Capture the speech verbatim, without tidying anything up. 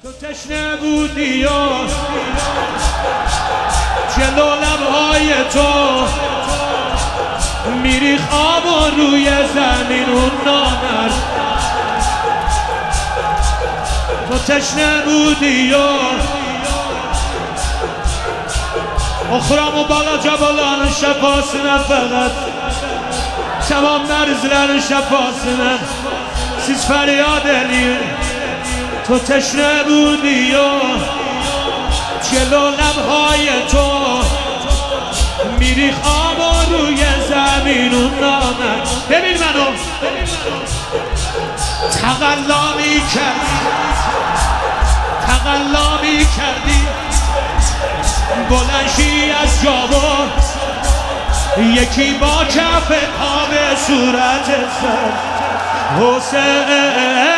تو تشنه بودی یا جلو لبهای تو میری خواب و روی زمین اون نامرد. تو تشنه بودی یا اخرام و بالا جبالان şefasına fakat tamam merzilerin şefasına siz feryat edin. تو تشنه بودی یا جلو لبهای تو میری خواب و روی زمین اون نامرد. ببین منو تقلا میکردی تقلا میکردی بلنشی از جابا یکی با کف پا به صورت زد حسین